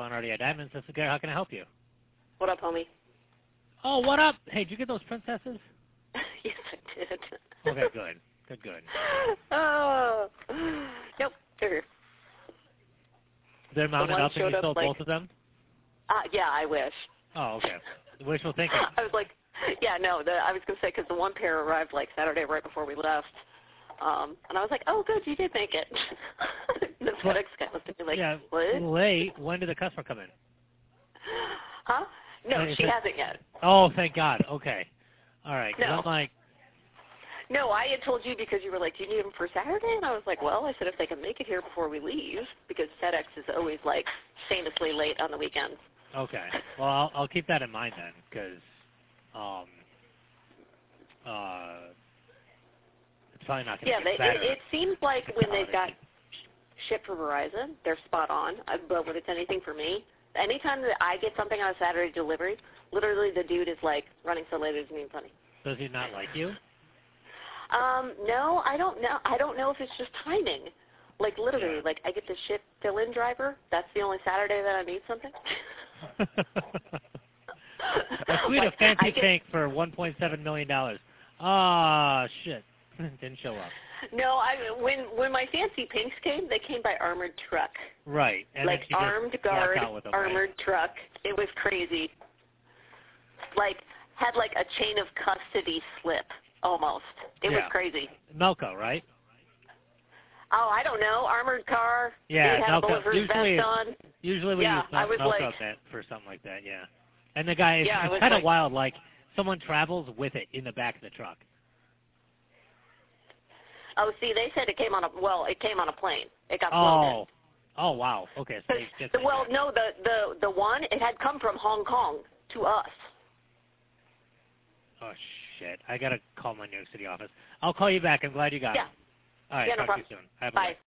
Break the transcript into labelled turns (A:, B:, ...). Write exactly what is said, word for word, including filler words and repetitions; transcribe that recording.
A: calling R D I Diamonds. This is Gary. How can I help you?
B: What up, homie?
A: Oh, what up? Hey, did you get those princesses?
B: Yes, I did.
A: Okay, good. Good, good.
B: Oh, yep, they're here.
A: They're mounted
B: one
A: up and
B: showed
A: you
B: up,
A: sold
B: like-
A: both of them?
B: Uh, yeah, I wish.
A: Oh, okay. Wishful thinking.
B: I was like, yeah, no, the, I was going to say, because the one pair arrived, like, Saturday right before we left. Um, and I was like, oh, good, you did make it. The FedEx guy looked at me like,
A: yeah,
B: what?
A: late. When did the customer come in?
B: Huh? No,
A: Uh,
B: she
A: it-
B: hasn't yet.
A: Oh, thank God. Okay. All right. 'Cause
B: No.
A: I'm like,
B: No, I had told you because you were like, do you need them for Saturday? And I was like, well, I said if they can make it here before we leave, because FedEx is always, like, famously late on the weekends.
A: okay. Well, I'll, I'll keep that in mind then, because um, uh, it's probably not going to
B: Yeah,
A: get
B: they,
A: better.
B: it, it seems like when they've got
A: holiday.
B: shipped for Verizon, they're spot on. Uh, But when it's anything for me, anytime that I get something on a Saturday delivery, literally the dude is like, running so late it doesn't even funny.
A: Does he not like you?
B: Um, no, I don't know. I don't know if it's just timing. Like literally,
A: Yeah.
B: like I get the ship fill-in driver. That's the only Saturday that I need something.
A: A suite
B: Like,
A: of fancy
B: I get-
A: pink for one point seven million dollars. Ah, shit. Didn't show up.
B: No, I when when my fancy pinks came, they came by armored truck.
A: Right. And
B: Like
A: then she just
B: armed
A: walked
B: guard,
A: out with them,
B: armored
A: right?
B: truck. It was crazy. Like had like a chain of custody slip almost. It was
A: Yeah.
B: crazy.
A: Melco, right?
B: Oh, I don't know. Armored car.
A: Yeah,
B: Dude had
A: Melco.
B: a bulletproof
A: Usually,
B: vest on.
A: usually we
B: Yeah,
A: use
B: I
A: Mel-
B: was
A: Melco
B: like-
A: that for something like that, yeah. And the guy,
B: Yeah, I
A: it's
B: was
A: kind of
B: like-
A: wild, like someone travels with it in the back of the truck.
B: Oh, see, they said it came on a well, it came on a plane. It got flown in.
A: Oh. Oh, wow. Okay. So they just
B: The, well, no, the the the one it had come from Hong Kong to us.
A: Oh, shit. I got to call my New York City office. I'll call you back. I'm glad you got
B: Yeah.
A: it. All right.
B: Yeah, no
A: talk
B: problem.
A: to you soon. Have a
B: Bye.
A: good day.